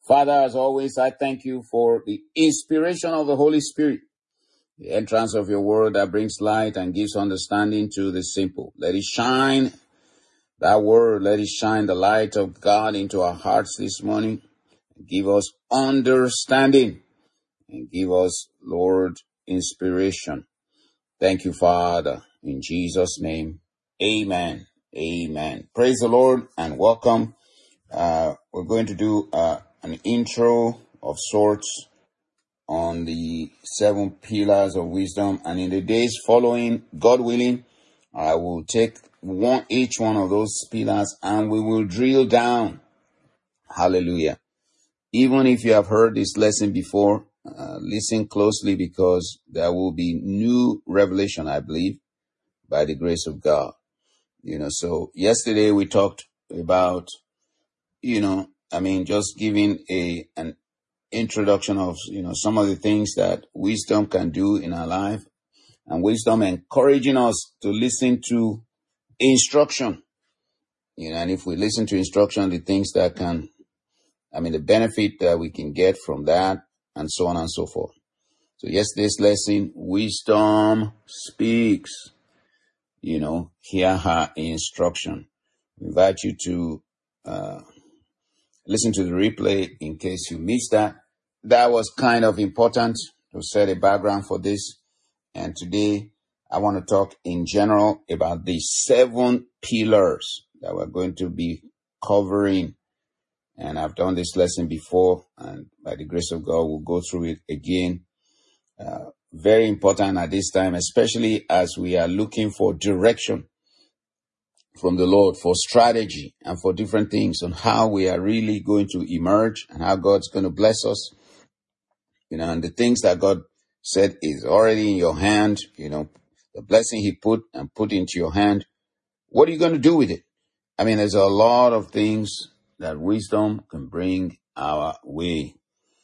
Father, as always, I thank you for the inspiration of the Holy Spirit, the entrance of your word that brings light and gives understanding to the simple. Let it shine, that word, let it shine the light of God into our hearts this morning. Give us understanding and give us, Lord, inspiration. Thank you, Father. In Jesus' name, amen. Amen. Praise the Lord and welcome. We're going to do an intro of sorts on the 7 pillars of wisdom. And in the days following, God willing, I will take each one of those pillars and we will drill down. Hallelujah. Even if you have heard this lesson before, listen closely because there will be new revelation, I believe, by the grace of God. So yesterday we talked about, just giving an introduction of, some of the things that wisdom can do in our life, and wisdom encouraging us to listen to instruction, and if we listen to instruction, the things that the benefit that we can get from that, and so on and so forth. So yesterday's lesson, wisdom speaks, hear her instruction. We invite you to listen to the replay in case you missed that. That was kind of important to set a background for this. And today I want to talk in general about the 7 pillars that we're going to be covering. And I've done this lesson before, and by the grace of God, we'll go through it again. Very important at this time, especially as we are looking for direction from the Lord, for strategy and for different things on how we are really going to emerge and how God's going to bless us. And the things that God said is already in your hand, the blessing he put into your hand. What are you going to do with it? There's a lot of things that wisdom can bring our way,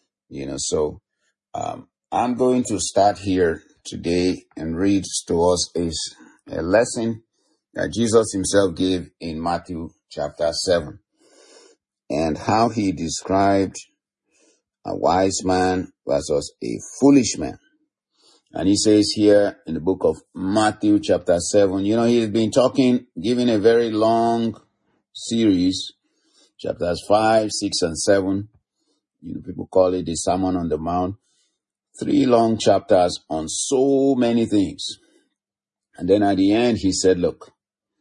so I'm going to start here today and read to us a lesson that Jesus himself gave in Matthew chapter 7, and how he described a wise man versus a foolish man. And he says here in the book of Matthew chapter 7, he's been giving a very long series, chapters 5, 6, and 7. People call it the Sermon on the Mount. 3 long chapters on so many things. And then at the end, he said, look,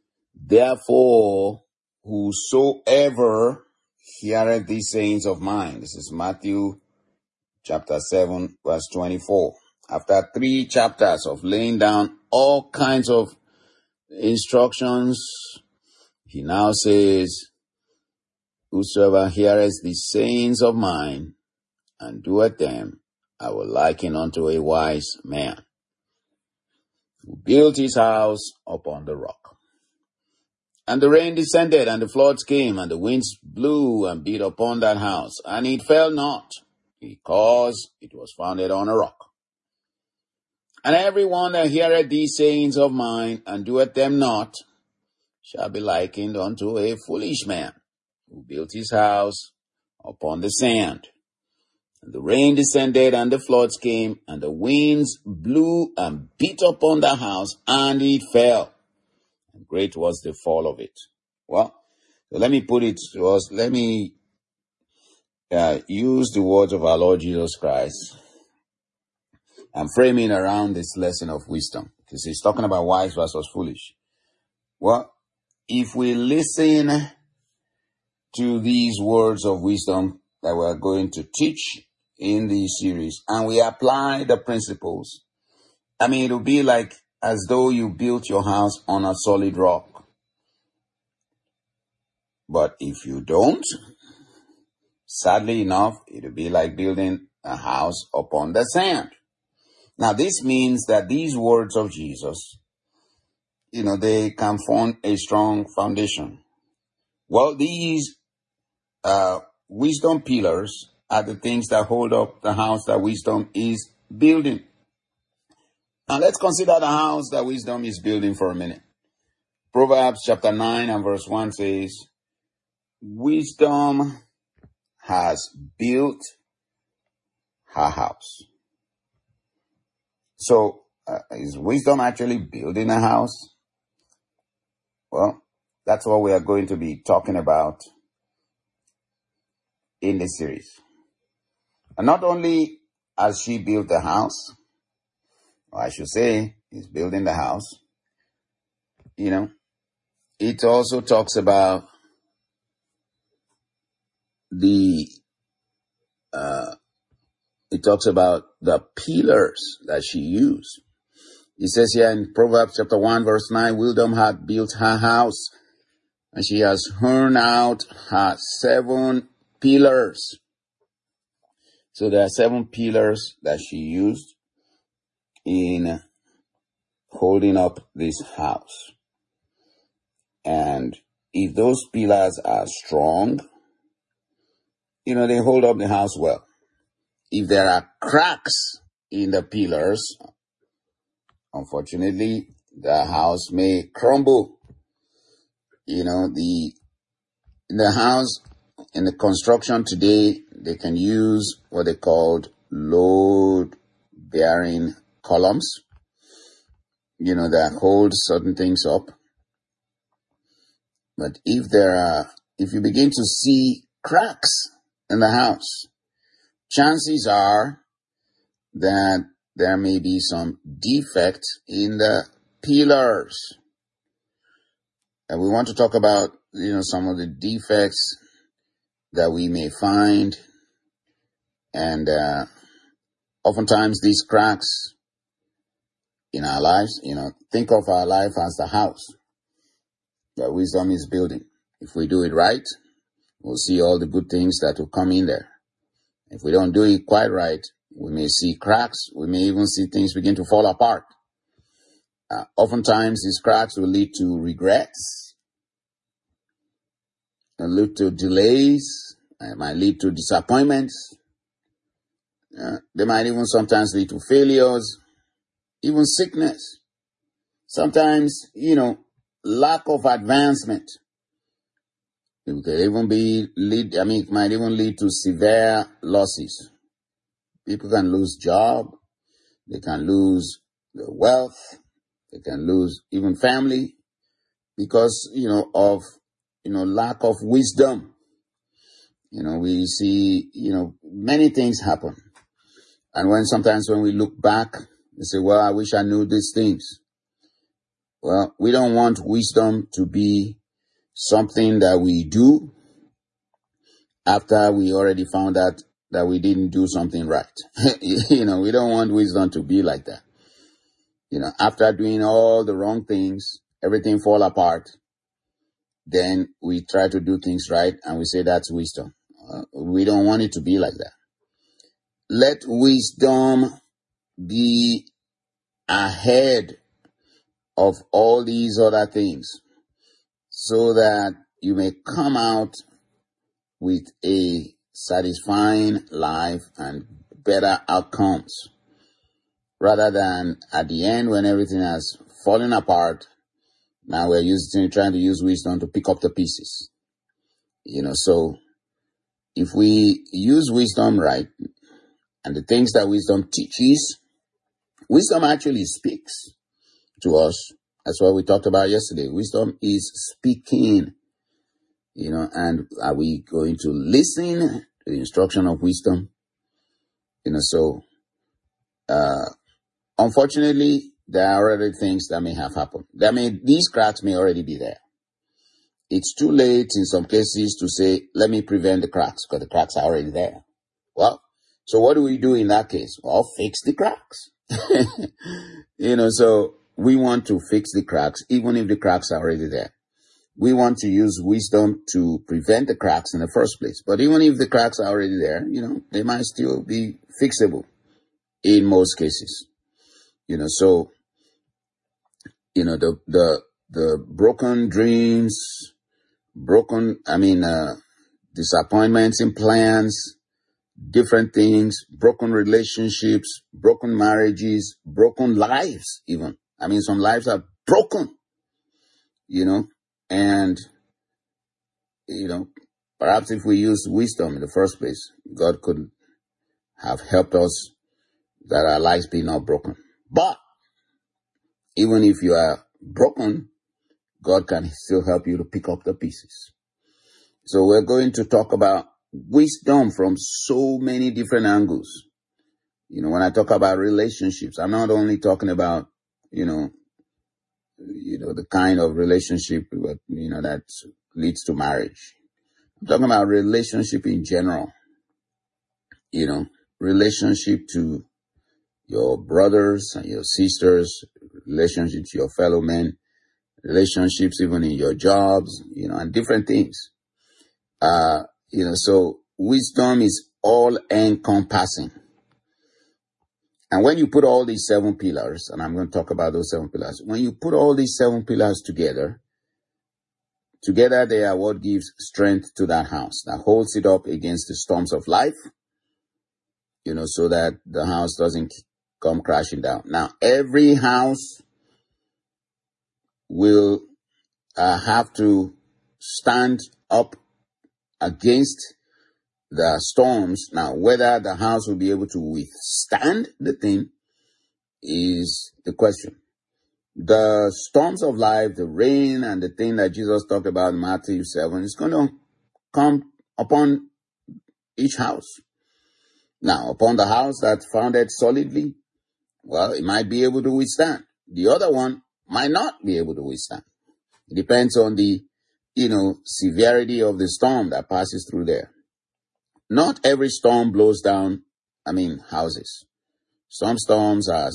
therefore, whosoever heareth these sayings of mine. This is Matthew chapter 7, verse 24. After 3 chapters of laying down all kinds of instructions, he now says, whosoever heareth these sayings of mine and doeth them, I will liken unto a wise man who built his house upon the rock. And the rain descended, and the floods came, and the winds blew and beat upon that house, and it fell not, because it was founded on a rock. And every one that heareth these sayings of mine, and doeth them not, shall be likened unto a foolish man, who built his house upon the sand. And the rain descended, and the floods came, and the winds blew and beat upon the house, and it fell. And great was the fall of it. Well, so let me put it to us. Let me use the words of our Lord Jesus Christ. I'm framing around this lesson of wisdom, because he's talking about wise versus foolish. Well, if we listen to these words of wisdom that we're going to teach in this series, and we apply the principles, it'll be like as though you built your house on a solid rock. But if you don't, sadly enough, it'll be like building a house upon the sand. Now, this means that these words of Jesus, they can form a strong foundation. Well, these wisdom pillars are the things that hold up the house that wisdom is building. Now let's consider the house that wisdom is building for a minute. Proverbs chapter 9 and verse 1 says, wisdom has built her house. So, is wisdom actually building a house? Well, that's what we are going to be talking about in this series. And not only has she built the house, or I should say, is building the house, it also talks about the pillars that she used. It says here in Proverbs chapter 1, verse 9, wisdom hath built her house, and she has hewn out her 7 pillars. So there are 7 pillars that she used in holding up this house. And if those pillars are strong, they hold up the house well. If there are cracks in the pillars, unfortunately, the house may crumble. In the house, in the construction today, they can use what they called load-bearing columns, that hold certain things up. But if you begin to see cracks in the house, chances are that there may be some defect in the pillars. And we want to talk about, some of the defects that we may find. And oftentimes these cracks in our lives, think of our life as the house that wisdom is building. If we do it right, we'll see all the good things that will come in there. If we don't do it quite right, we may see cracks. We may even see things begin to fall apart. Oftentimes, these cracks will lead to regrets, and lead to delays. It might lead to disappointments. They might even sometimes lead to failures, even sickness. Sometimes, lack of advancement. It might even lead to severe losses. People can lose job. They can lose their wealth. They can lose even family because, of, lack of wisdom. We see, many things happen. And sometimes when we look back, we say, well, I wish I knew these things. Well, we don't want wisdom to be something that we do after we already found out that we didn't do something right. We don't want wisdom to be like that. After doing all the wrong things, everything fall apart, then we try to do things right and we say that's wisdom. We don't want it to be like that. Let wisdom be ahead of all these other things so that you may come out with a satisfying life and better outcomes, rather than at the end when everything has fallen apart. Now we're trying to use wisdom to pick up the pieces. So if we use wisdom right, and the things that wisdom teaches, wisdom actually speaks to us. That's what we talked about yesterday. Wisdom is speaking, and are we going to listen to the instruction of wisdom? Unfortunately, there are already things that may have happened. These cracks may already be there. It's too late in some cases to say, let me prevent the cracks, because the cracks are already there. Well, so what do we do in that case? Well, fix the cracks. So we want to fix the cracks, even if the cracks are already there. We want to use wisdom to prevent the cracks in the first place. But even if the cracks are already there, they might still be fixable in most cases. The broken dreams, disappointments in plans, different things, broken relationships, broken marriages, broken lives even. Some lives are broken, and, Perhaps if we used wisdom in the first place, God could have helped us that our lives be not broken. But even if you are broken, God can still help you to pick up the pieces. So we're going to talk about wisdom from so many different angles. When I talk about relationships, I'm not only talking about, the kind of relationship, that leads to marriage. I'm talking about relationship in general, relationship to your brothers and your sisters, relationship to your fellow men, relationships even in your jobs, and different things. So wisdom is all encompassing. And when you put all these 7 pillars, and I'm going to talk about those 7 pillars, when you put all these 7 pillars together they are what gives strength to that house, that holds it up against the storms of life, so that the house doesn't come crashing down. Now, every house will have to stand up against the storms. Now, whether the house will be able to withstand the thing is the question. The storms of life, the rain and the thing that Jesus talked about in Matthew 7 is going to come upon each house. Now, upon the house that's founded solidly, well, it might be able to withstand. The other one might not be able to withstand. It depends on the, severity of the storm that passes through there. Not every storm blows down, houses. Some storms are,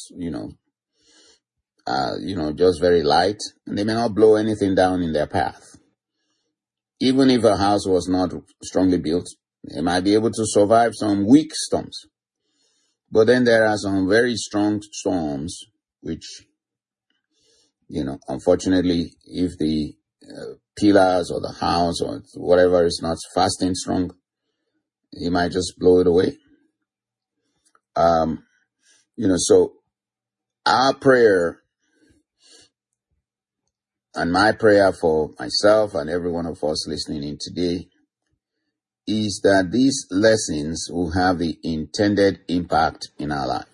just very light, and they may not blow anything down in their path. Even if a house was not strongly built, they might be able to survive some weak storms. But then there are some very strong storms, which, unfortunately, if the pillars or the house or whatever is not fast and strong, he might just blow it away. So our prayer and my prayer for myself and every one of us listening in today is that these lessons will have the intended impact in our life.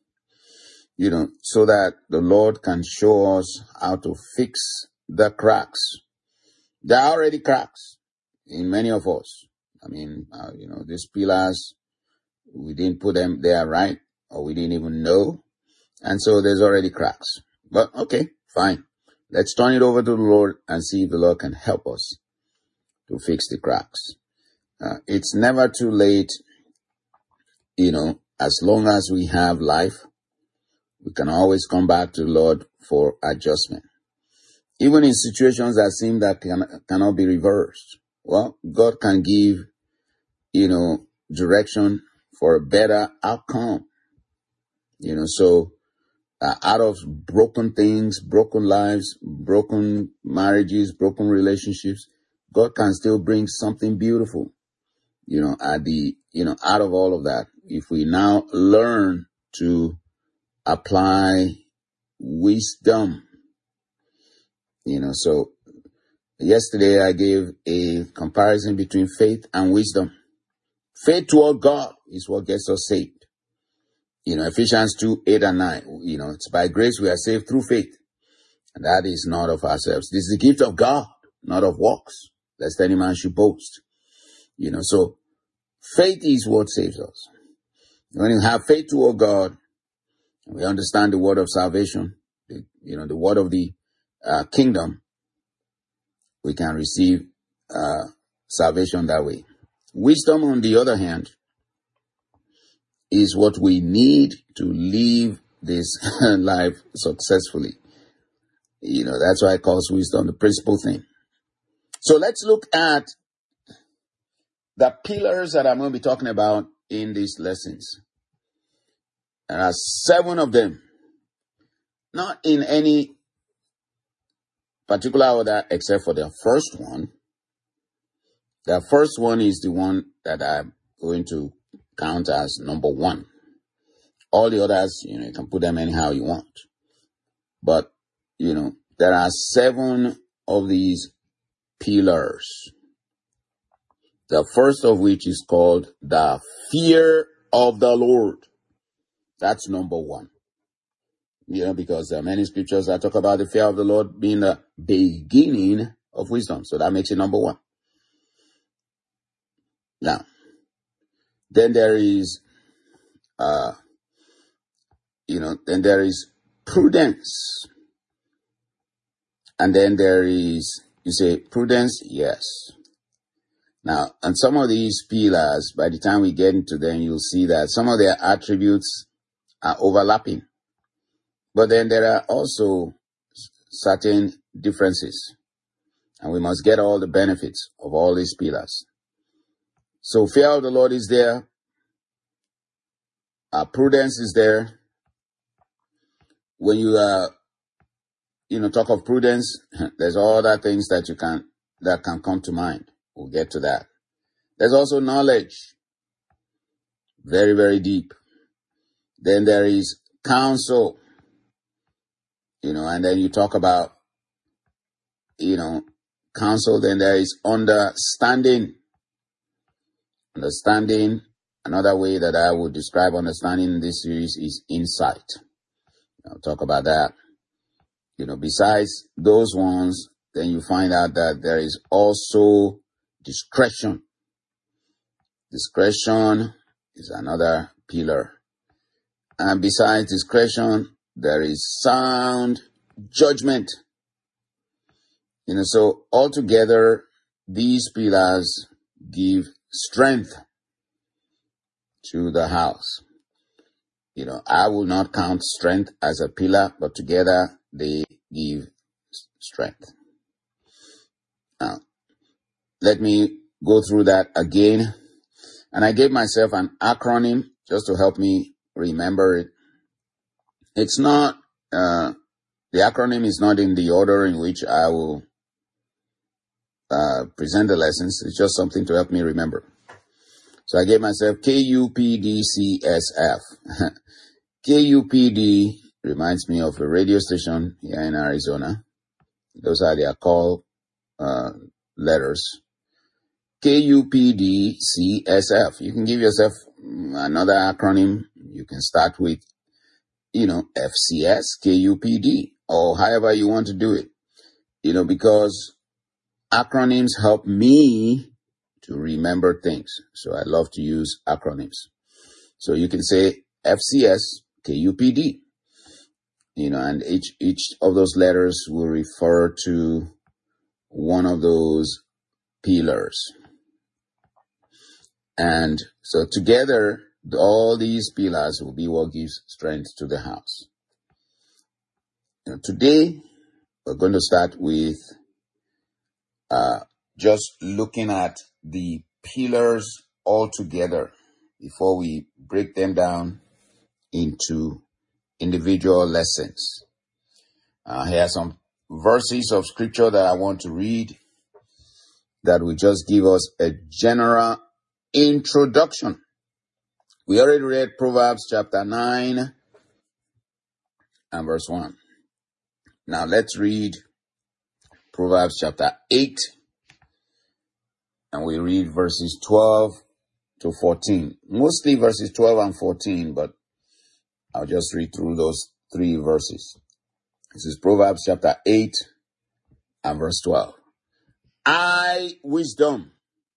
So that the Lord can show us how to fix the cracks. There are already cracks in many of us. These pillars, we didn't put them there right, or we didn't even know. And so there's already cracks. But okay, fine. Let's turn it over to the Lord and see if the Lord can help us to fix the cracks. It's never too late, as long as we have life, we can always come back to the Lord for adjustment. Even in situations that seem that cannot be reversed. Well, God can give, direction for a better outcome. So out of broken things, broken lives, broken marriages, broken relationships, God can still bring something beautiful, out of all of that. If we now learn to apply wisdom, so yesterday I gave a comparison between faith and wisdom. Faith toward God is what gets us saved. Ephesians 2, 8 and 9, it's by grace we are saved through faith. And that is not of ourselves. This is the gift of God, not of works, lest any man should boast. So faith is what saves us. When you have faith toward God, we understand the word of salvation, the word of the kingdom, we can receive salvation that way. Wisdom, on the other hand, is what we need to live this life successfully. That's why it calls wisdom the principal thing. So let's look at the pillars that I'm going to be talking about in these lessons. There are 7 of them, not in any particular order except for the first one. The first one is the one that I'm going to count as number 1. All the others, you can put them anyhow you want. But, there are 7 of these pillars. The first of which is called the fear of the Lord. That's number one. Because there are many scriptures that talk about the fear of the Lord being the beginning of wisdom. So that makes it number one. Now, then there is, then there is prudence. And then there is, you say, prudence? Yes. Now, and some of these pillars, by the time we get into them, you'll see that some of their attributes are overlapping. But then there are also certain differences. And we must get all the benefits of all these pillars. So fear of the Lord is there. Prudence is there. When you talk of prudence, there's all other things that can come to mind. We'll get to that. There's also knowledge. Very, very deep. Then there is counsel. And then you talk about, counsel. Then there is understanding. Understanding. Another way that I would describe understanding in this series is insight. I'll talk about that. Besides those ones, then you find out that there is also discretion. Discretion is another pillar. And besides discretion, there is sound judgment. So altogether, these pillars give strength to the house. I will not count strength as a pillar, but together they give strength. Now, let me go through that again. And I gave myself an acronym just to help me remember it. It's not, the acronym is not in the order in which I will present the lessons. It's just something to help me remember. So I gave myself KUPDCSF. KUPD reminds me of a radio station here in Arizona. Those are their call letters. KUPDCSF. You can give yourself another acronym. You can start with, FCS, KUPD, or however you want to do it. Because acronyms help me to remember things. So I love to use acronyms. So you can say FCS, KUPD. And each of those letters will refer to one of those pillars. And so together, all these pillars will be what gives strength to the house. Today, we're going to start with just looking at the pillars all together before we break them down into individual lessons. Here are some verses of scripture that I want to read that will just give us a general introduction. We already read Proverbs chapter 9 and verse 1. Now let's read Proverbs chapter 8, and we read verses 12 to 14. Mostly verses 12 and 14, but I'll just read through those three verses. This is Proverbs chapter 8 and verse 12. I, wisdom,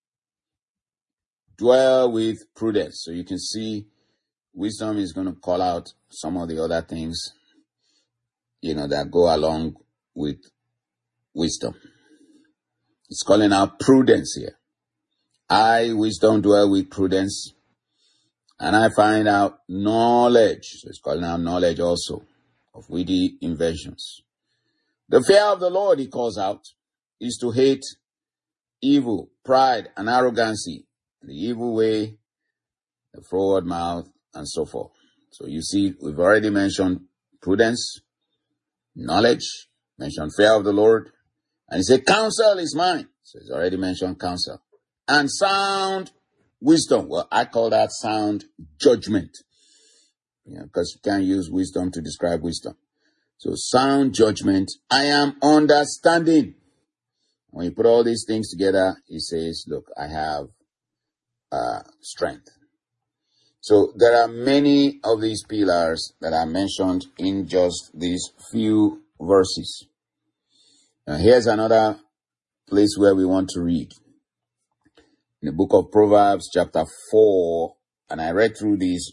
dwell with prudence. So you can see wisdom is going to call out some of the other things, that go along with wisdom. It's calling out prudence here. I, wisdom, dwell with prudence, and I find out knowledge. So it's calling out knowledge also of witty inventions. The fear of the Lord, he calls out, is to hate evil, pride, and arrogancy, the evil way, the forward mouth, and so forth. So you see, we've already mentioned prudence, knowledge, mentioned fear of the Lord, and he said, counsel is mine. So he's already mentioned counsel. And sound wisdom. Well, I call that sound judgment. Because you can't use wisdom to describe wisdom. So sound judgment. I am understanding. When you put all these things together, he says, look, I have strength. So there are many of these pillars that are mentioned in just these few verses. Now here's another place where we want to read. In the book of Proverbs chapter 4, and I read through these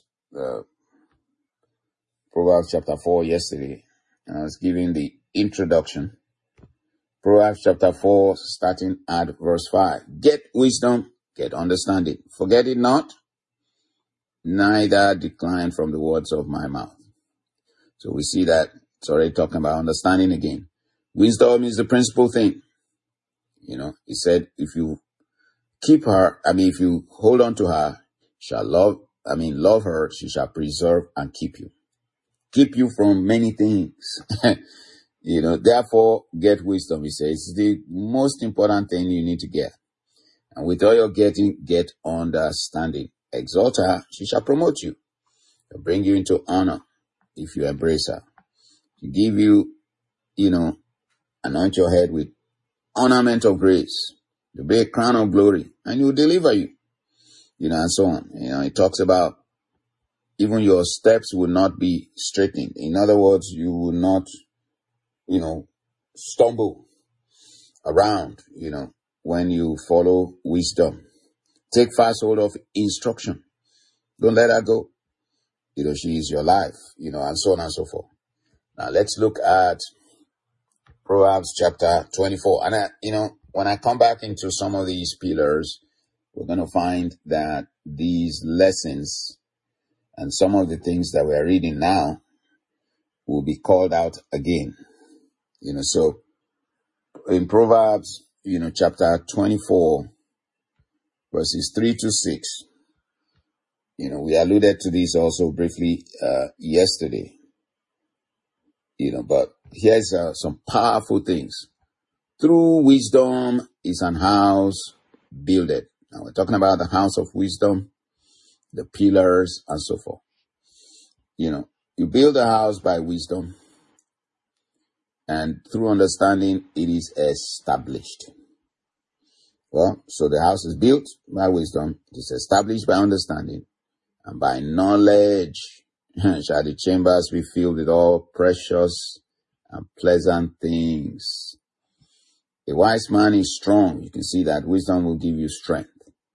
Proverbs chapter 4 yesterday, and I was giving the introduction. Proverbs chapter 4, starting at verse 5. Get wisdom, get understanding. Forget it not, neither decline from the words of my mouth. So we see that it's already talking about understanding again. Wisdom is the principal thing. He said, if you keep her, if you hold on to her, love her, she shall preserve and keep you. Keep you from many things. Therefore get wisdom, he says. It's the most important thing you need to get. And with all your getting, get understanding. Exalt her, she shall promote you. She'll bring you into honor if you embrace her. She'll give you, anoint your head with ornament of grace. There'll be a crown of glory, and he'll deliver you. And so on. It talks about even your steps will not be straightened. In other words, you will not, stumble around, when you follow wisdom. Take fast hold of instruction. Don't let her go. She is your life, and so on and so forth. Now let's look at Proverbs chapter 24. And when I come back into some of these pillars, we're going to find that these lessons and some of the things that we're reading now will be called out again. So in Proverbs, chapter 24, verses 3 to 6, we alluded to this also briefly yesterday, but here's some powerful things. Through wisdom is an house builded. Now we're talking about the house of wisdom, the pillars, and so forth. You build a house by wisdom, and through understanding, it is established. Well, so the house is built by wisdom, it is established by understanding, and by knowledge shall the chambers be filled with all precious and pleasant things. A wise man is strong. You can see that wisdom will give you strength.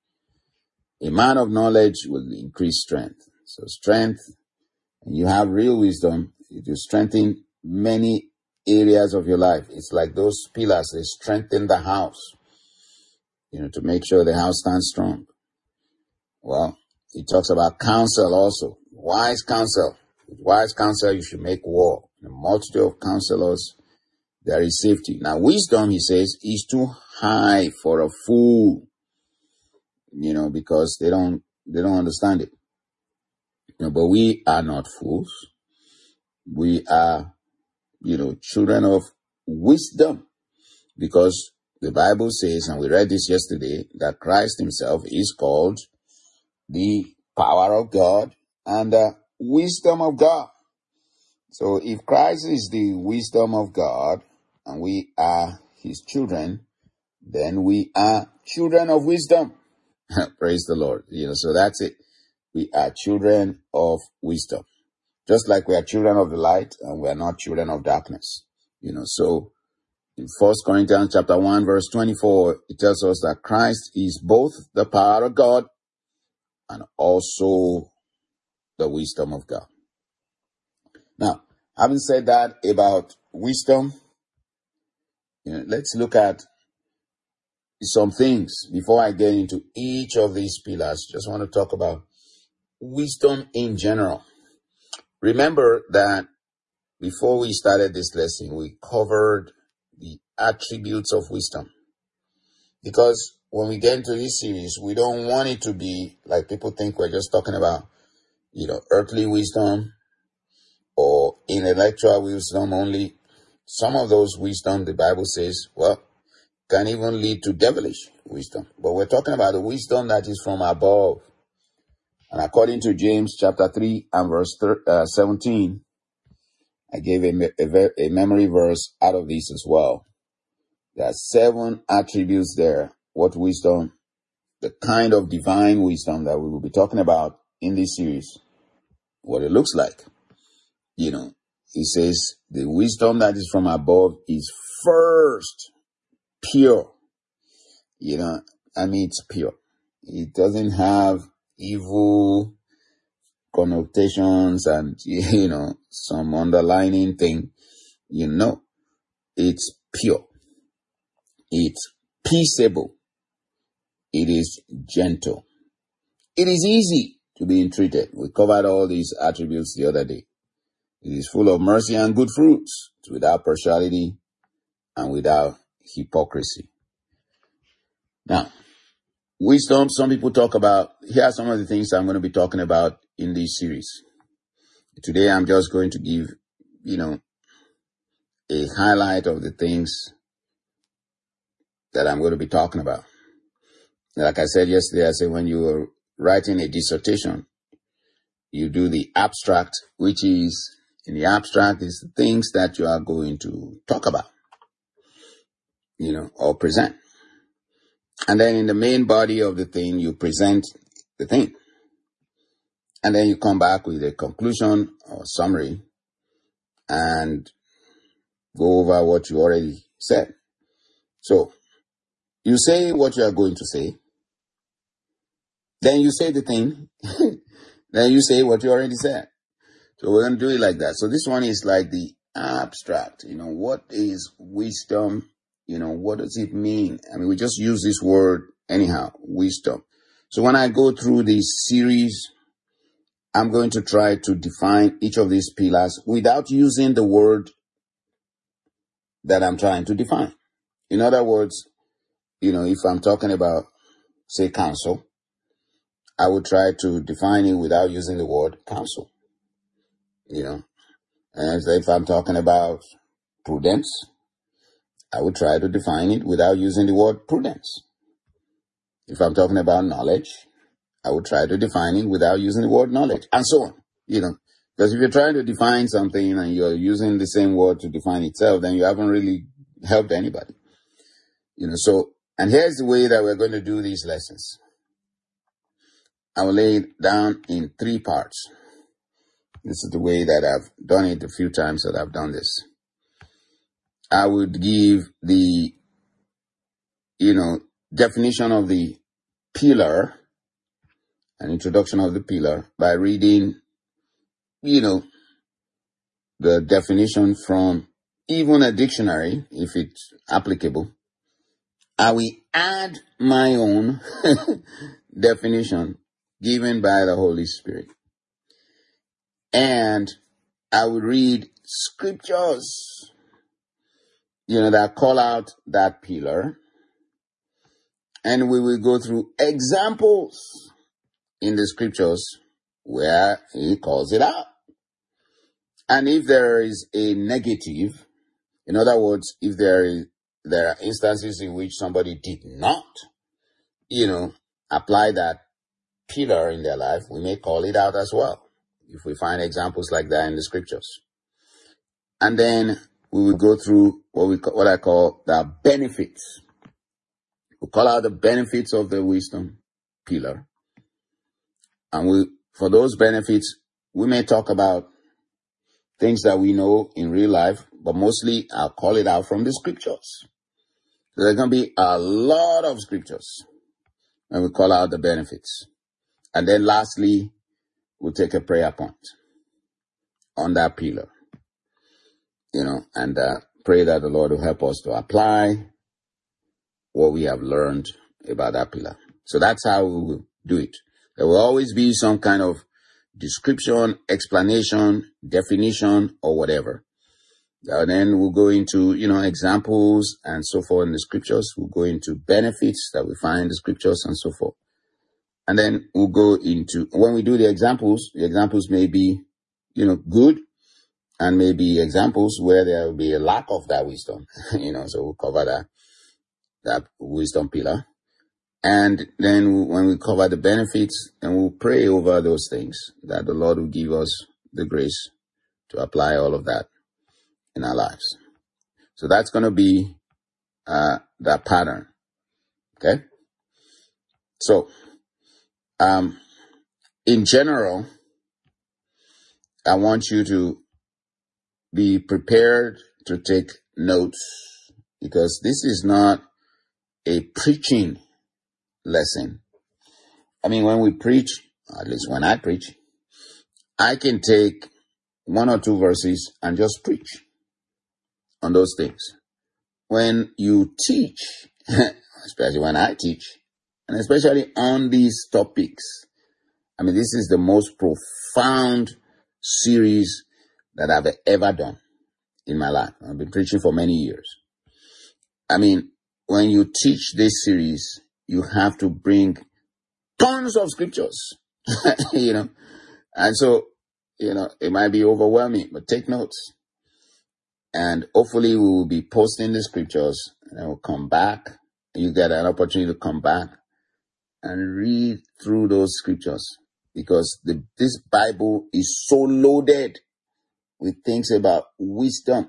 A man of knowledge will increase strength. So strength, and you have real wisdom, it will strengthen many areas of your life. It's like those pillars, they strengthen the house, to make sure the house stands strong. Well, he talks about counsel also. Wise counsel. With wise counsel, you should make war. In a multitude of counselors, there is safety. Now, wisdom, he says, is too high for a fool, because they don't understand it. But we are not fools. We are, children of wisdom, because the Bible says, and we read this yesterday, that Christ himself is called the power of God and the wisdom of God. So if Christ is the wisdom of God and we are his children, then we are children of wisdom. Praise the Lord. So that's it. We are children of wisdom. Just like we are children of the light and we are not children of darkness. So in 1 Corinthians chapter 1 verse 24, it tells us that Christ is both the power of God and also the wisdom of God. Now, having said that about wisdom, let's look at some things before I get into each of these pillars. Just want to talk about wisdom in general. Remember that before we started this lesson, we covered the attributes of wisdom. Because when we get into this series, we don't want it to be like people think we're just talking about, earthly wisdom or intellectual wisdom only. Some of those wisdom, the Bible says, can even lead to devilish wisdom. But we're talking about the wisdom that is from above. And according to James chapter 3 and verse 17, I gave a memory verse out of this as well. There are 7 attributes there, what wisdom the kind of divine wisdom that we will be talking about in this series, what it looks like. He says the wisdom that is from above is first pure. It's pure. It doesn't have evil connotations and, some underlining thing. It's pure. It's peaceable. It is gentle. It is easy to be entreated. We covered all these attributes the other day. It is full of mercy and good fruits. It's without partiality and without hypocrisy. Now, wisdom, some people talk about, here are some of the things I'm going to be talking about in this series. Today, I'm just going to give, a highlight of the things that I'm going to be talking about. Like I said yesterday, I said when you are writing a dissertation, you do the abstract, which is, in the abstract, is the things that you are going to talk about, or present. And then in the main body of the thing, you present the thing. And then you come back with a conclusion or summary and go over what you already said. So you say what you are going to say. Then you say the thing. Then you say what you already said. So we're going to do it like that. So this one is like the abstract. What is wisdom? What does it mean? We just use this word anyhow, wisdom. So when I go through this series, I'm going to try to define each of these pillars without using the word that I'm trying to define. In other words, if I'm talking about, say, counsel, I would try to define it without using the word counsel. And if I'm talking about prudence, I would try to define it without using the word prudence. If I'm talking about knowledge, I would try to define it without using the word knowledge, and so on. Because if you're trying to define something and you're using the same word to define itself, then you haven't really helped anybody. And here's the way that we're going to do these lessons. I will lay it down in 3 parts. This is the way that I've done it a few times that I've done this. I would give the, definition of the pillar, an introduction of the pillar, by reading, the definition from even a dictionary, if it's applicable. I will add my own definition given by the Holy Spirit. And I will read scriptures, that call out that pillar. And we will go through examples in the scriptures where he calls it out. And if there is a negative, in other words, if there are instances in which somebody did not, apply that pillar in their life, we may call it out as well, if we find examples like that in the scriptures. And then we will go through what I call the benefits. We'll call out the benefits of the wisdom pillar. And for those benefits, we may talk about things that we know in real life, but mostly I'll call it out from the scriptures. So there's going to be a lot of scriptures, and we call out the benefits. And then lastly, we'll take a prayer point on that pillar, and pray that the Lord will help us to apply what we have learned about that pillar. So that's how we will do it. There will always be some kind of description, explanation, definition, or whatever. And then we'll go into, examples and so forth in the scriptures. We'll go into benefits that we find in the scriptures and so forth. And then we'll go into, when we do the examples may be, good, and maybe examples where there will be a lack of that wisdom, so we'll cover that wisdom pillar. And then when we cover the benefits, then we'll pray over those things, that the Lord will give us the grace to apply all of that in our lives. So that's going to be that pattern. Okay? So, in general, I want you to be prepared to take notes, because this is not a preaching lesson. I mean, when we preach, at least when I preach, I can take one or two verses and just preach on those things. When you teach, especially when I teach, and especially on these topics, I mean, this is the most profound series that I've ever done in my life. I've been preaching for many years. I mean, when you teach this series, you have to bring tons of scriptures, and so, it might be overwhelming, but take notes. And hopefully we will be posting the scriptures, and we'll come back. You get an opportunity to come back and read through those scriptures, because this Bible is so loaded with things about wisdom.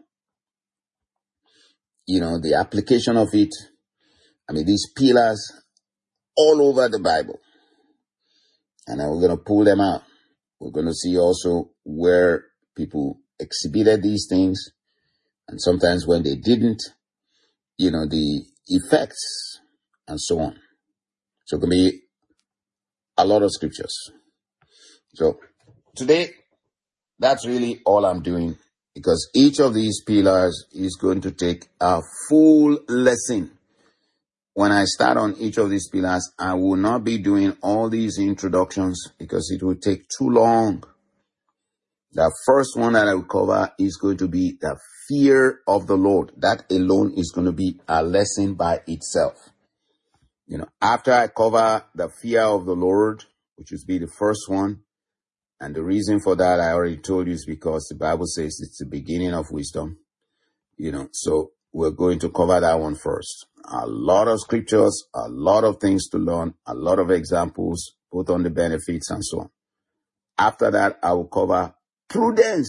The application of it. I mean, these pillars all over the Bible. And then we're going to pull them out. We're going to see also where people exhibited these things, and sometimes when they didn't, the effects and so on. So it can be a lot of scriptures. So today, that's really all I'm doing, because each of these pillars is going to take a full lesson. When I start on each of these pillars, I will not be doing all these introductions because it will take too long. The first one that I will cover is going to be the fear of the Lord. That alone is going to be a lesson by itself. After I cover the fear of the Lord, which will be the first one, and the reason for that I already told you is because the Bible says it's the beginning of wisdom. So we're going to cover that one first. A lot of scriptures, a lot of things to learn, a lot of examples, both on the benefits and so on. After that, I will cover prudence.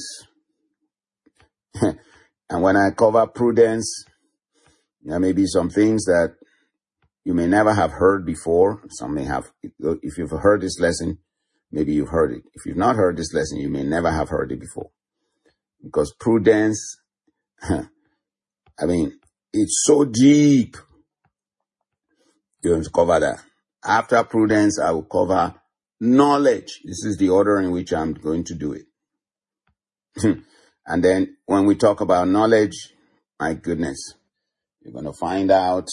And when I cover prudence, there may be some things that you may never have heard before. Some may have. If you've heard this lesson, maybe you've heard it. If you've not heard this lesson, you may never have heard it before. Because prudence, I mean, it's so deep. You're going to cover that. After prudence, I will cover knowledge. This is the order in which I'm going to do it. And then when we talk about knowledge, my goodness, you're going to find out,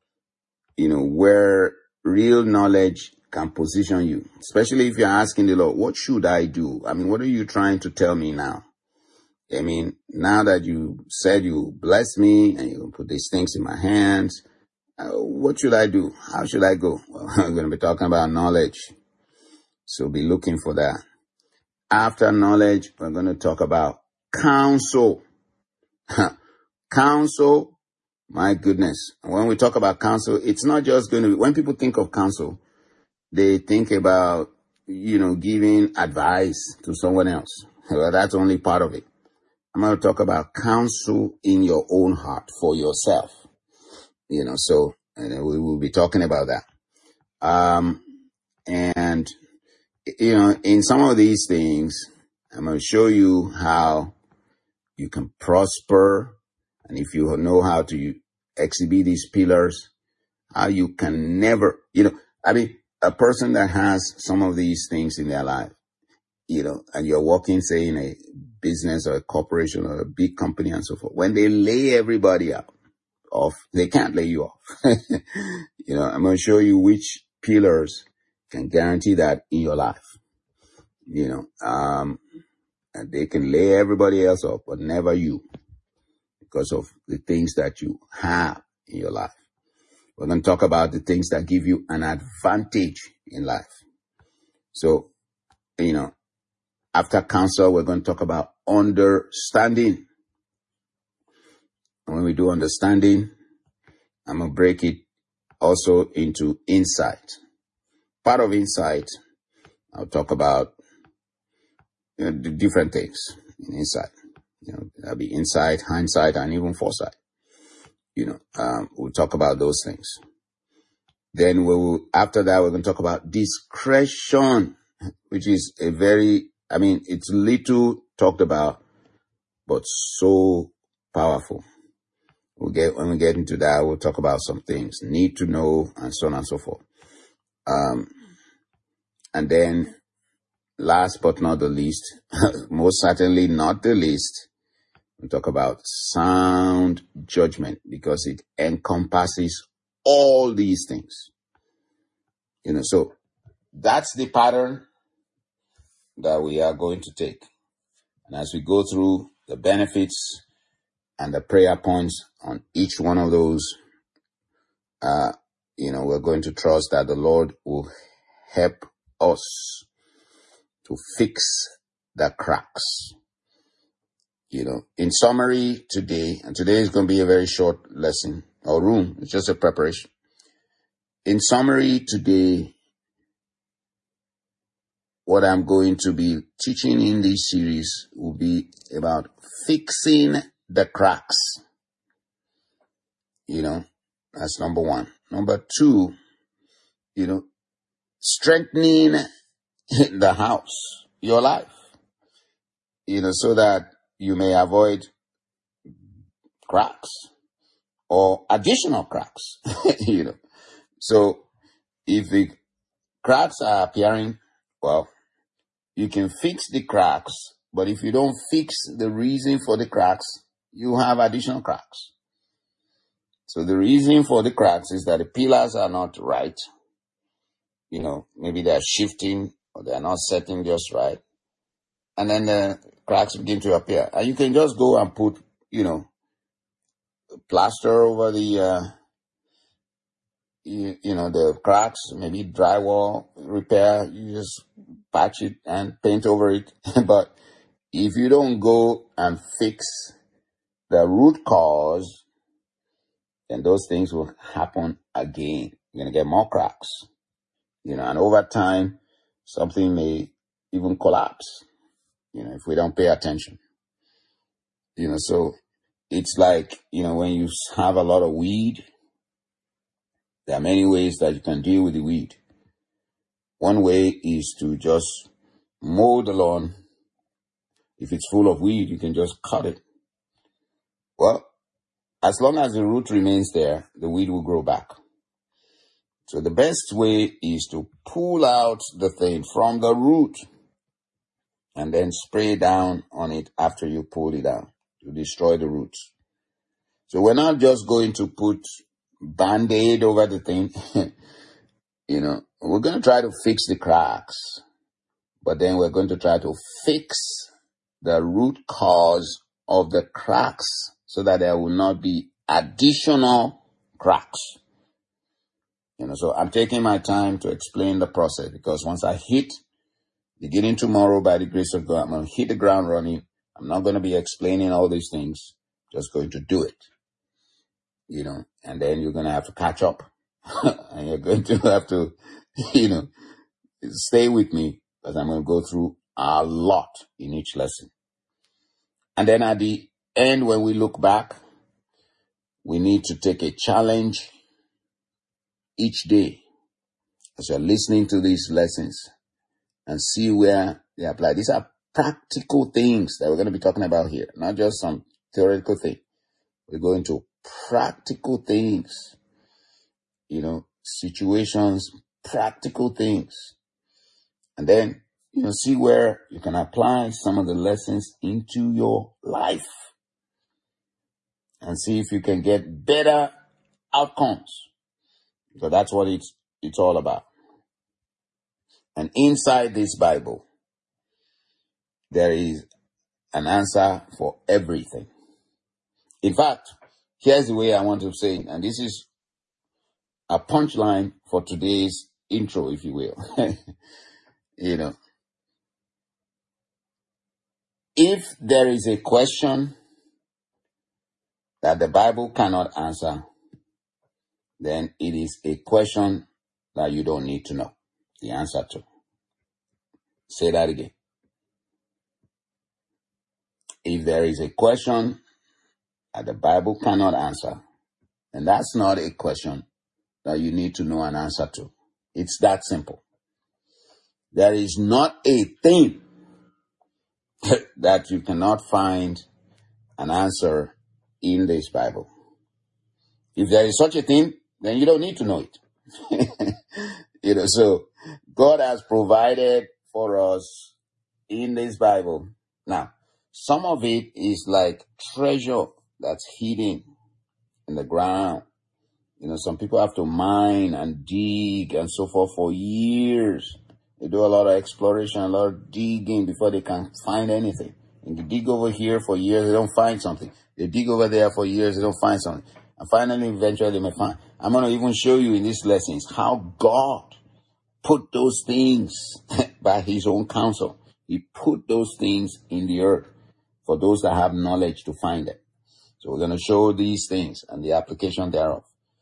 where real knowledge can position you. Especially if you're asking the Lord, what should I do? I mean, what are you trying to tell me now? I mean, now that you said you bless me and you put these things in my hands, what should I do? How should I go? Well, I'm going to be talking about knowledge. So be looking for that. After knowledge, we're going to talk about counsel. Counsel, my goodness. When we talk about counsel, it's not just going to be, when people think of counsel, they think about, giving advice to someone else. Well, that's only part of it. I'm going to talk about counsel in your own heart for yourself. So and we will be talking about that. And, in some of these things, I'm going to show you how you can prosper. And if you know how to exhibit these pillars, how you can never, a person that has some of these things in their life, and you're working, say, in a business or a corporation or a big company and so forth, when they lay everybody off, they can't lay you off. I'm going to show you which pillars can guarantee that in your life. And they can lay everybody else off, but never you, because of the things that you have in your life. We're going to talk about the things that give you an advantage in life. So, after counsel, we're going to talk about understanding. And when we do understanding, I'm going to break it also into insight. Part of insight, I'll talk about the different things in insight. That'll be insight, hindsight, and even foresight. We'll talk about those things. Then after that, we're going to talk about discretion, which is it's little talked about, but so powerful. When we get into that, we'll talk about some things, need to know, and so on and so forth. And then last but not the least, most certainly not the least, we'll talk about sound judgment, because it encompasses all these things. So that's the pattern that we are going to take. And as we go through the benefits and the prayer points on each one of those, we're going to trust that the Lord will help us to fix the cracks. In summary today, and today is going to be a very short lesson or room. It's just a preparation. In summary today, what I'm going to be teaching in this series will be about fixing the cracks. That's number one. Number two, strengthening the house, your life, so that you may avoid cracks or additional cracks, So if the cracks are appearing, well, you can fix the cracks, but if you don't fix the reason for the cracks, you have additional cracks. So the reason for the cracks is that the pillars are not right. Maybe they're shifting or they're not setting just right. And then the cracks begin to appear. And you can just go and put, plaster over the, the cracks, maybe drywall repair. You just patch it and paint over it. But if you don't go and fix the root cause, then those things will happen again. You're going to get more cracks, and over time, something may even collapse, if we don't pay attention. So it's like, when you have a lot of weed, there are many ways that you can deal with the weed. One way is to just mow the lawn. If it's full of weed, you can just cut it. Well, as long as the root remains there, the weed will grow back. So the best way is to pull out the thing from the root and then spray down on it after you pull it out to destroy the roots. So we're not just going to put Band-Aid over the thing. We're going to try to fix the cracks, but then we're going to try to fix the root cause of the cracks so that there will not be additional cracks. So I'm taking my time to explain the process, because once I hit, beginning tomorrow, by the grace of God, I'm going to hit the ground running. I'm not going to be explaining all these things, just going to do it. And then you're going to have to catch up and you're going to have to, stay with me, because I'm going to go through a lot in each lesson. And then at the end, when we look back, we need to take a challenge each day as you're listening to these lessons and see where they apply. These are practical things that we're going to be talking about here, not just some theoretical thing. We're going to practical things, situations, practical things. And then, see where you can apply some of the lessons into your life and see if you can get better outcomes. So that's what it's all about. And inside this Bible, there is an answer for everything. In fact, here's the way I want to say it, and this is a punchline for today's intro, if you will. If there is a question that the Bible cannot answer, then it is a question that you don't need to know the answer to. Say that again. If there is a question that the Bible cannot answer, then that's not a question that you need to know an answer to. It's that simple. There is not a thing that you cannot find an answer in this Bible. If there is such a thing, then you don't need to know it. So God has provided for us in this Bible. Now, some of it is like treasure that's hidden in the ground. Some people have to mine and dig and so forth for years. They do a lot of exploration, a lot of digging before they can find anything. And they dig over here for years, they don't find something. They dig over there for years, they don't find something. And finally, eventually, they may find. I'm going to even show you in these lessons how God put those things by his own counsel. He put those things in the earth for those that have knowledge to find them. So we're going to show these things and the application thereof.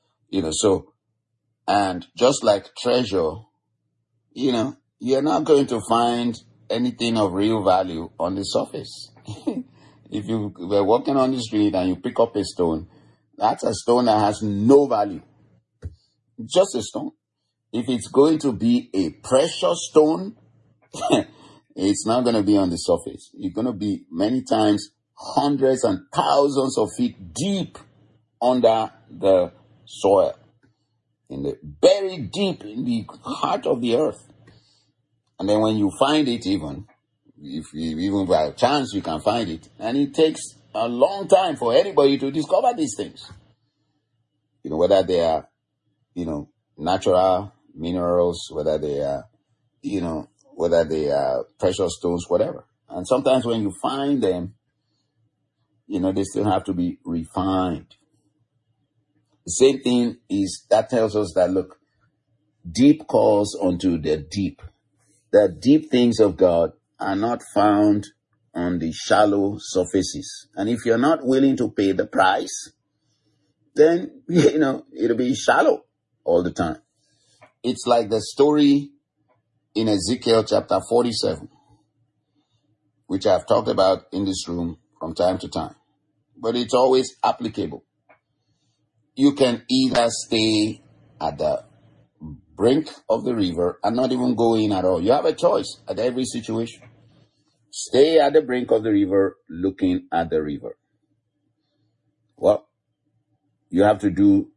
And just like treasure, you're not going to find anything of real value on the surface. If you were walking on the street and you pick up a stone, that's a stone that has no value. Just a stone. If it's going to be a precious stone, it's not going to be on the surface. It's going to be many times hundreds and thousands of feet deep under the soil. Buried deep in the heart of the earth. And then when you find it even by chance you can find it, and it takes a long time for anybody to discover these things. Whether they are, natural minerals, whether they are precious stones, whatever. And sometimes when you find them, they still have to be refined. The same thing that tells us that, look, deep calls unto the deep. The deep things of God are not found on the shallow surfaces. And if you're not willing to pay the price, then, it'll be shallow all the time. It's like the story in Ezekiel chapter 47, which I've talked about in this room from time to time. But it's always applicable. You can either stay at the brink of the river and not even go in at all. You have a choice at every situation. Stay at the brink of the river looking at the river. Well, you have to do,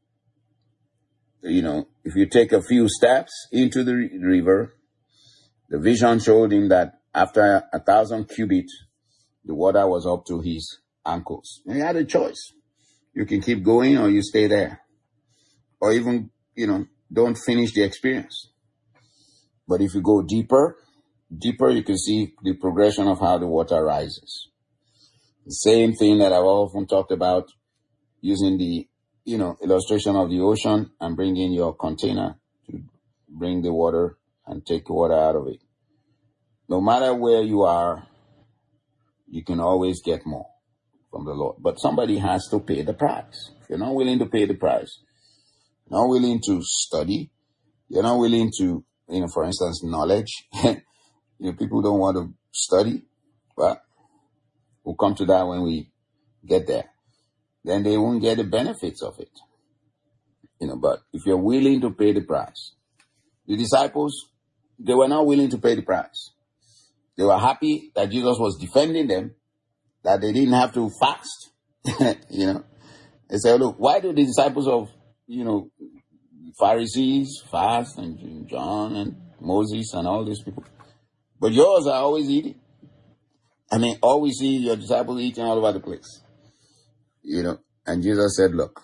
if you take a few steps into the river, the vision showed him that after 1,000 cubits, the water was up to his ankles. And he had a choice. You can keep going or you stay there. Or even, don't finish the experience. But if you go deeper, you can see the progression of how the water rises. The same thing that I've often talked about, using the, illustration of the ocean and bringing your container to bring the water and take the water out of it. No matter where you are, you can always get more from the Lord. But somebody has to pay the price. If you're not willing to pay the price, you're not willing to study, you're not willing to, for instance, knowledge. People don't want to study, but we'll come to that when we get there. Then they won't get the benefits of it. But if you're willing to pay the price, the disciples, they were not willing to pay the price. They were happy that Jesus was defending them, that they didn't have to fast. They said, look, why do the disciples of, Pharisees fast, and John and Moses and all these people? But yours are always eating. All we see your disciples eating all over the place. And Jesus said, look,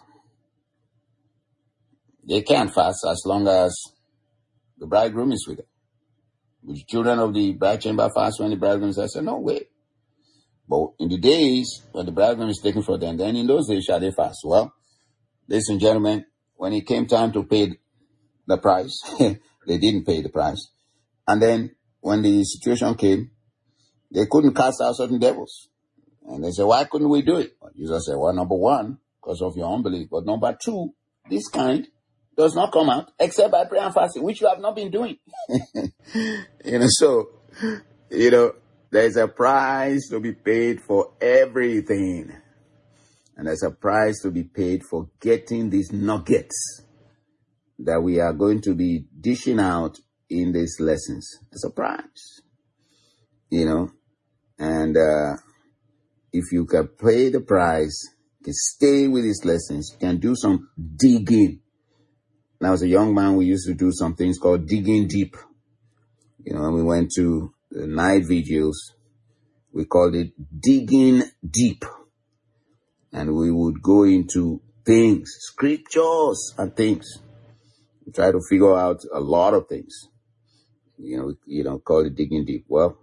they can't fast as long as the bridegroom is with them. The children of the bride chamber fast when the bridegroom is there. I said, no, wait. But in the days when the bridegroom is taken for them, then in those days shall they fast. Well, ladies and gentlemen, when it came time to pay the price, they didn't pay the price. And then when the situation came, they couldn't cast out certain devils. And they said, why couldn't we do it? Well, Jesus said, well, number one, because of your unbelief. But number two, this kind does not come out except by prayer and fasting, which you have not been doing. There's a price to be paid for everything. And there's a price to be paid for getting these nuggets that we are going to be dishing out in these lessons. A surprise, and if you can pay the price, you can stay with these lessons, you can do some digging. When I was a young man, we used to do some things called digging deep. When we went to the night vigils, we called it digging deep. And we would go into things, scriptures and things. We try to figure out a lot of things. Call it digging deep. Well,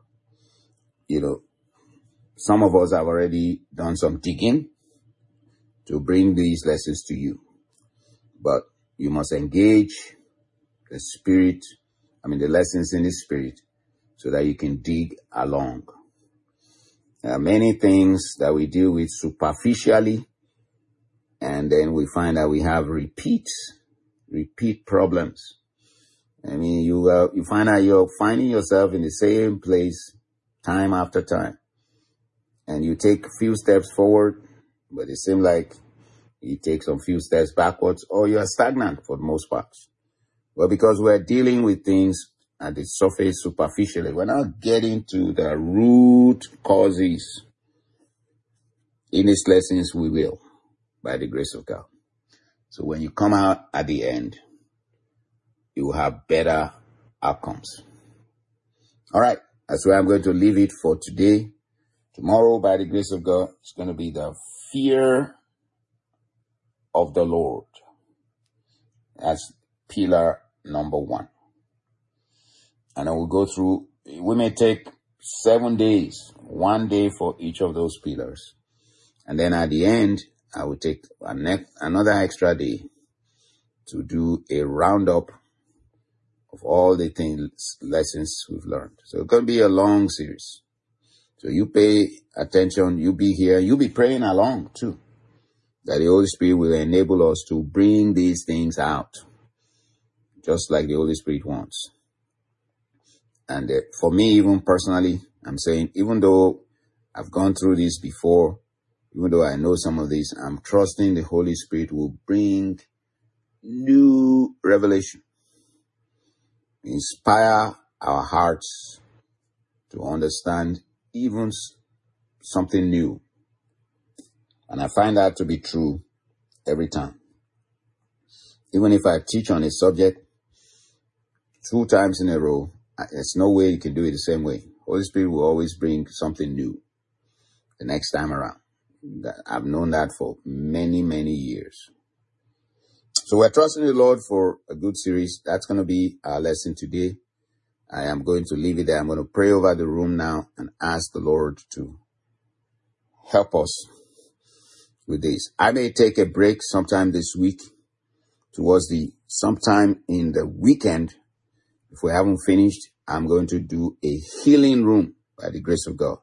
some of us have already done some digging to bring these lessons to you. But you must engage the spirit, the lessons in the spirit, so that you can dig along. There are many things that we deal with superficially, and then we find that we have repeat problems. You find out you're finding yourself in the same place time after time, and you take a few steps forward, but it seems like you take some few steps backwards, or you are stagnant for the most part. Well, because we're dealing with things at the surface superficially, we're not getting to the root causes. In these lessons, we will, by the grace of God. So when you come out at the end, you will have better outcomes. All right, that's where I'm going to leave it for today. Tomorrow, by the grace of God, it's going to be the fear of the Lord. That's pillar number 1. And then we'll go through, we may take 7 days, 1 day for each of those pillars. And then at the end, I will take another extra day to do a roundup of all the lessons we've learned. So it's going to be a long series. So you pay attention, you be here, you be praying along too, that the Holy Spirit will enable us to bring these things out, just like the Holy Spirit wants. And for me, even personally, I'm saying, even though I've gone through this before, even though I know some of this, I'm trusting the Holy Spirit will bring new revelation, inspire our hearts to understand even something new. And I find that to be true every time. Even if I teach on a subject 2 times in a row, there's no way you can do it the same way. Holy Spirit will always bring something new the next time around. I've known that for many, many years. So we're trusting the Lord for a good series. That's going to be our lesson today. I am going to leave it there. I'm going to pray over the room now and ask the Lord to help us with this. I may take a break sometime this week, sometime in the weekend. If we haven't finished, I'm going to do a healing room by the grace of God.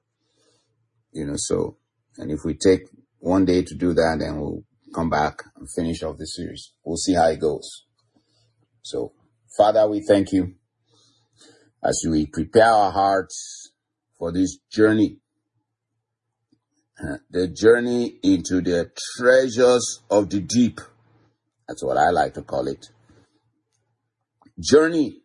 And if we take 1 day to do that, then we'll come back and finish off the series. We'll see how it goes. So, Father, we thank you as we prepare our hearts for this journey, the journey into the treasures of the deep. That's what I like to call it. Journey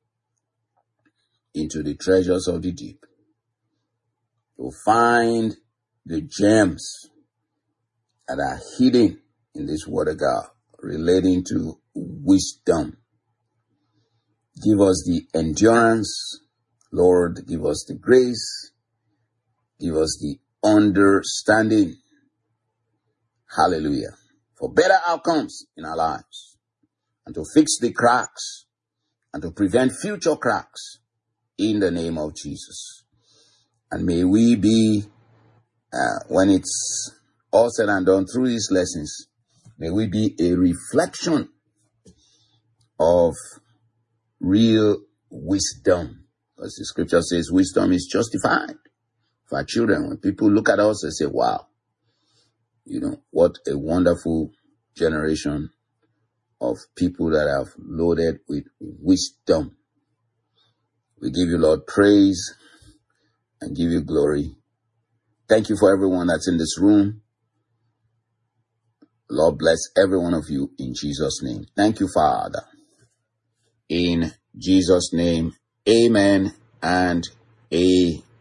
into the treasures of the deep. You'll find the gems that are hidden in this word of God relating to wisdom. Give us the endurance, Lord. Give us the grace. Give us the understanding. Hallelujah. For better outcomes in our lives, and to fix the cracks and to prevent future cracks in the name of Jesus. And may we be, when it's all said and done through these lessons, may we be a reflection of real wisdom. As the scripture says, wisdom is justified for our children. When people look at us, they say, wow, what a wonderful generation of people that have loaded with wisdom. We give you, Lord, praise and give you glory. Thank you for everyone that's in this room. Lord, bless every one of you in Jesus' name. Thank you, Father. in Jesus' name. Amen and amen.